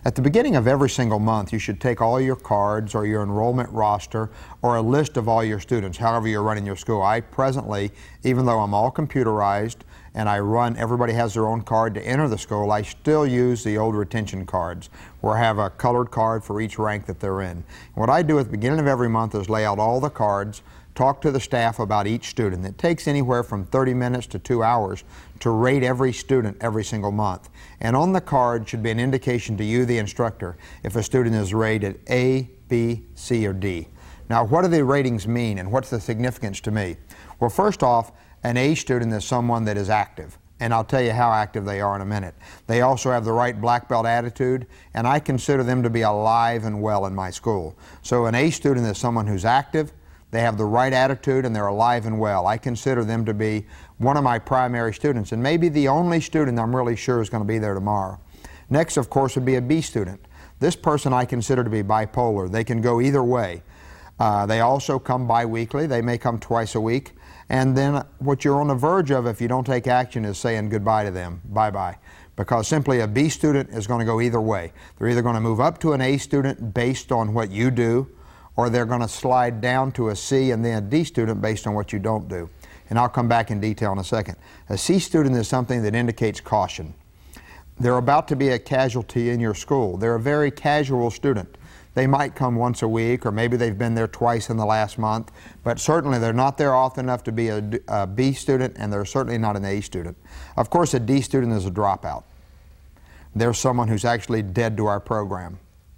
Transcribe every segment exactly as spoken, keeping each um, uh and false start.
At the beginning of every single month, you should take all your cards or your enrollment roster or a list of all your students, however you're running your school. I presently, even though I'm all computerized and I run, everybody has their own card to enter the school, I still use the old retention cards where I have a colored card for each rank that they're in. What I do at the beginning of every month is lay out all the cards, talk to the staff about each student. It takes anywhere from thirty minutes to two hours to rate every student every single month. And on the card should be an indication to you, the instructor, if a student is rated A, B, C, or D. Now, what do the ratings mean and what's the significance to me? Well, first off, an A student is someone that is active. And I'll tell you how active they are in a minute. They also have the right black belt attitude, and I consider them to be alive and well in my school. So an A student is someone who's active, they have the right attitude, and they're alive and well. I consider them to be one of my primary students, and maybe the only student I'm really sure is going to be there tomorrow. Next, of course, would be a B student. This person I consider to be bipolar. They can go either way. Uh, they also come bi-weekly. They may come twice a week. And then what you're on the verge of if you don't take action is saying goodbye to them, bye-bye. Because simply a B student is going to go either way. They're either going to move up to an A student based on what you do, or they're going to slide down to a C and then a D student based on what you don't do. And I'll come back in detail in a second. A C student is something that indicates caution. They're about to be a casualty in your school. They're a very casual student. They might come once a week, or maybe they've been there twice in the last month, but certainly they're not there often enough to be a, a B student, and they're certainly not an A student. Of course, a D student is a dropout. They're someone who's actually dead to our program.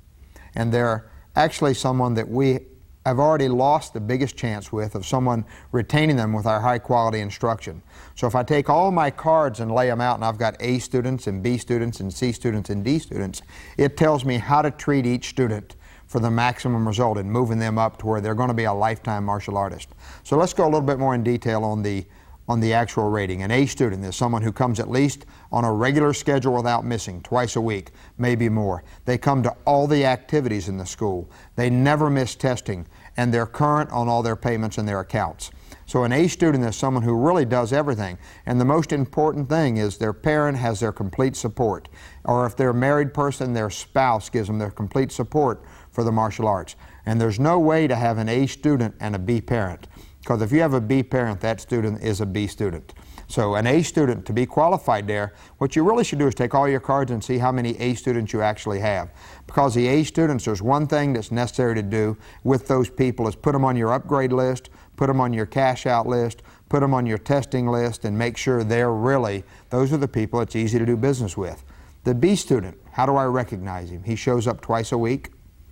And they're actually someone that we have already lost the biggest chance with of someone retaining them with our high quality instruction. So if I take all my cards and lay them out, and I've got A students and B students and C students and D students, it tells me how to treat each student for the maximum result in moving them up to where they're going to be a lifetime martial artist. So let's go a little bit more in detail on the on the actual rating. An A student is someone who comes at least on a regular schedule without missing, twice a week, maybe more. They come to all the activities in the school. They never miss testing, and they're current on all their payments and their accounts. So an A student is someone who really does everything, and the most important thing is their parent has their complete support, or if they're a married person, their spouse gives them their complete support for the martial arts. And there's no way to have an A student and a B parent. Because if you have a B parent, that student is a B student. So an A student, to be qualified there, what you really should do is take all your cards and see how many A students you actually have. Because the A students, there's one thing that's necessary to do with those people is put them on your upgrade list, put them on your cash out list, put them on your testing list, and make sure they're really, those are the people it's easy to do business with. The B student, how do I recognize him? He shows up twice a week.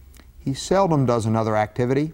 He seldom does another activity.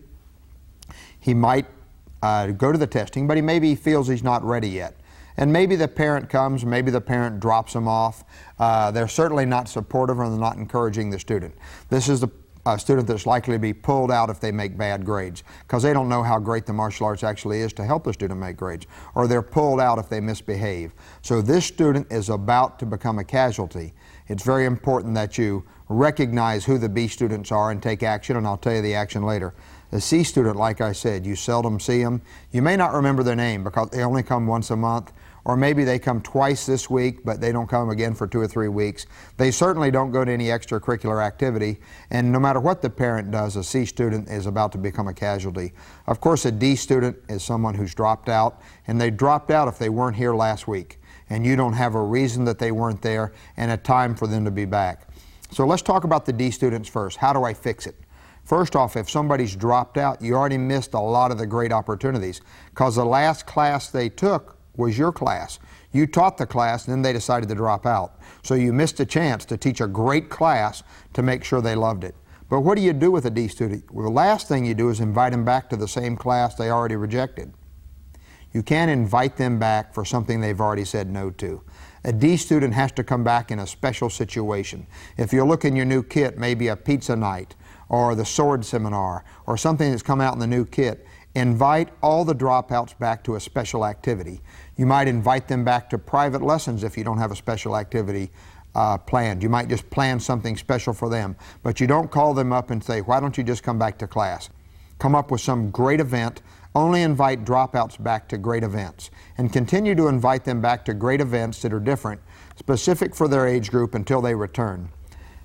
He might Uh, go to the testing, but he maybe feels he's not ready yet. And maybe the parent comes, maybe the parent drops him off. Uh, they're certainly not supportive and they're not encouraging the student. This is the uh, student that's likely to be pulled out if they make bad grades, because they don't know how great the martial arts actually is to help the student make grades, or they're pulled out if they misbehave. So this student is about to become a casualty. It's very important that you recognize who the B students are and take action, and I'll tell you the action later. The C student, like I said, you seldom see them. You may not remember their name because they only come once a month, or maybe they come twice this week, but they don't come again for two or three weeks. They certainly don't go to any extracurricular activity, and no matter what the parent does, a C student is about to become a casualty. Of course, a D student is someone who's dropped out, and they dropped out if they weren't here last week, and you don't have a reason that they weren't there and a time for them to be back. So let's talk about the D students first. How do I fix it? First off, if somebody's dropped out, you already missed a lot of the great opportunities, because the last class they took was your class. You taught the class, and then they decided to drop out. So you missed a chance to teach a great class to make sure they loved it. But what do you do with a D student? Well, the last thing you do is invite them back to the same class they already rejected. You can't invite them back for something they've already said no to. A D student has to come back in a special situation. If you look in your new kit, maybe a pizza night, or the sword seminar, or something that's come out in the new kit, invite all the dropouts back to a special activity. You might invite them back to private lessons if you don't have a special activity uh, planned. You might just plan something special for them, but you don't call them up and say, why don't you just come back to class? Come up with some great event. Only invite dropouts back to great events, and continue to invite them back to great events that are different, specific for their age group until they return.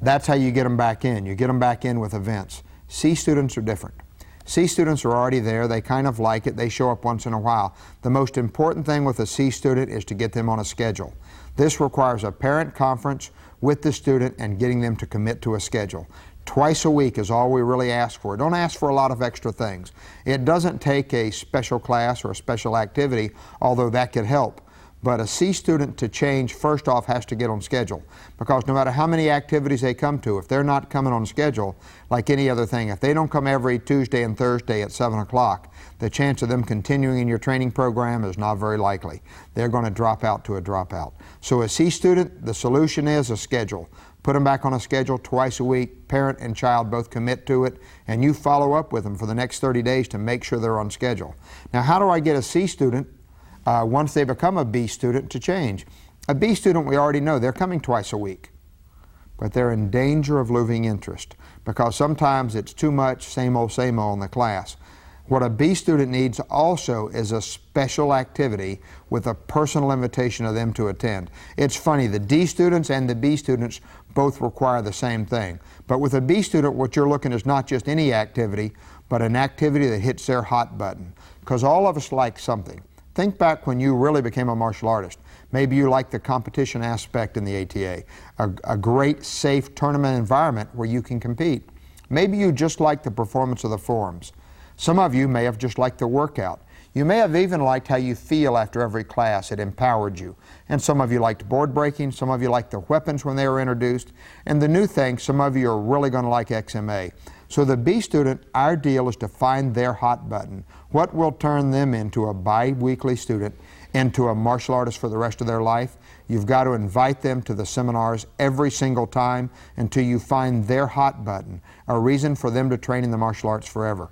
That's how you get them back in. You get them back in with events. C students are different. C students are already there. They kind of like it. They show up once in a while. The most important thing with a C student is to get them on a schedule. This requires a parent conference with the student and getting them to commit to a schedule. Twice a week is all we really ask for. Don't ask for a lot of extra things. It doesn't take a special class or a special activity, although that could help. But a C student to change, first off, has to get on schedule. Because no matter how many activities they come to, if they're not coming on schedule, like any other thing, if they don't come every Tuesday and Thursday at seven o'clock, the chance of them continuing in your training program is not very likely. They're going to drop out to a dropout. So a C student, the solution is a schedule. Put them back on a schedule twice a week. Parent and child both commit to it, and you follow up with them for the next thirty days to make sure they're on schedule. Now, how do I get a C student, uh, once they become a B student, to change? A B student, we already know, they're coming twice a week, but they're in danger of losing interest because sometimes it's too much same old, same old in the class. What a B student needs also is a special activity with a personal invitation of them to attend. It's funny, the D students and the B students both require the same thing. But with a B student, what you're looking is not just any activity, but an activity that hits their hot button. Because all of us like something. Think back when you really became a martial artist. Maybe you like the competition aspect in the A T A, a, a great, safe tournament environment where you can compete. Maybe you just like the performance of the forms. Some of you may have just liked the workout. You may have even liked how you feel after every class. It empowered you. And some of you liked board breaking. Some of you liked the weapons when they were introduced. And the new thing, some of you are really going to like X M A. So the B student, our deal is to find their hot button. What will turn them into a bi-weekly student, into a martial artist for the rest of their life? You've got to invite them to the seminars every single time until you find their hot button, a reason for them to train in the martial arts forever.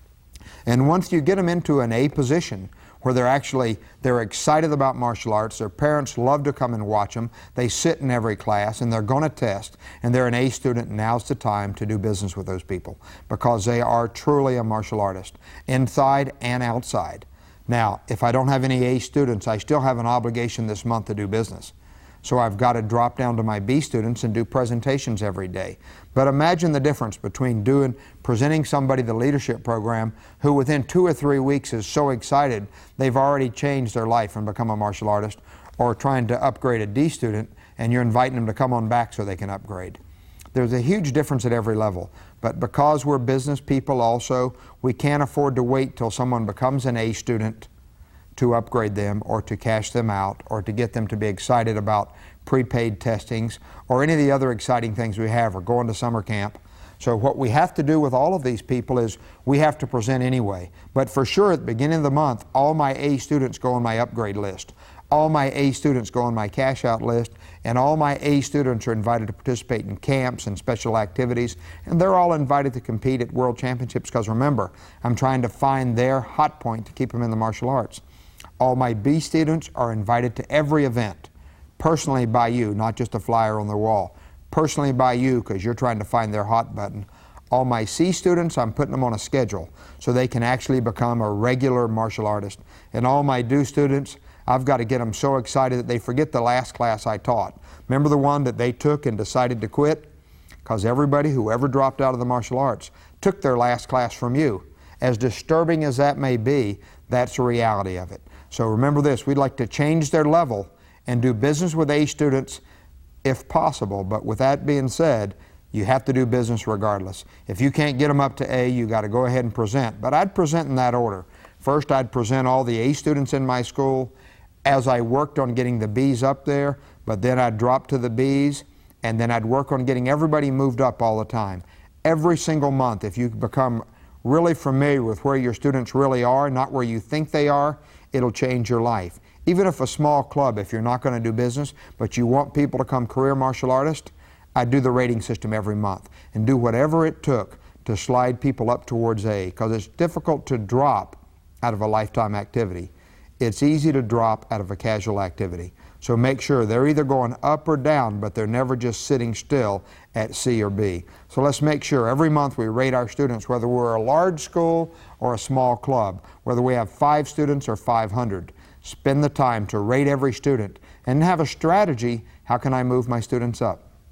And once you get them into an A position where they're actually, they're excited about martial arts, their parents love to come and watch them, they sit in every class and they're going to test, and they're an A student, now's the time to do business with those people because they are truly a martial artist, inside and outside. Now, if I don't have any A students, I still have an obligation this month to do business. So I've got to drop down to my B students and do presentations every day. But imagine the difference between doing, presenting somebody the leadership program who within two or three weeks is so excited they've already changed their life and become a martial artist, or trying to upgrade a D student and you're inviting them to come on back so they can upgrade. There's a huge difference at every level. But because we're business people also, we can't afford to wait till someone becomes an A student to upgrade them or to cash them out or to get them to be excited about prepaid testings or any of the other exciting things we have, or going to summer camp. So what we have to do with all of these people is we have to present anyway. But for sure at the beginning of the month, all my A students go on my upgrade list. All my A students go on my cash out list, and all my A students are invited to participate in camps and special activities, and they're all invited to compete at World Championships because remember, I'm trying to find their hot point to keep them in the martial arts. All my B students are invited to every event, personally by you, not just a flyer on the wall. Personally by you because you're trying to find their hot button. All my C students, I'm putting them on a schedule so they can actually become a regular martial artist. And all my D students, I've got to get them so excited that they forget the last class I taught. Remember the one that they took and decided to quit? Because everybody who ever dropped out of the martial arts took their last class from you. As disturbing as that may be, that's the reality of it. So remember this, we'd like to change their level and do business with A students if possible. But with that being said, you have to do business regardless. If you can't get them up to A, you got to go ahead and present. But I'd present in that order. First, I'd present all the A students in my school as I worked on getting the B's up there, but then I'd drop to the B's, and then I'd work on getting everybody moved up all the time. Every single month, if you become really familiar with where your students really are, not where you think they are, it'll change your life. Even if a small club, if you're not going to do business, but you want people to become career martial artists, I do the rating system every month and do whatever it took to slide people up towards A, because it's difficult to drop out of a lifetime activity. It's easy to drop out of a casual activity. So make sure they're either going up or down, but they're never just sitting still at C or B. So let's make sure every month we rate our students, whether we're a large school or a small club, whether we have five students or five hundred. Spend the time to rate every student and have a strategy, how can I move my students up?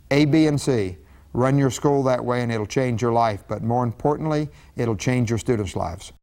A, B, and C. Run your school that way and it'll change your life, but more importantly, it'll change your students' lives.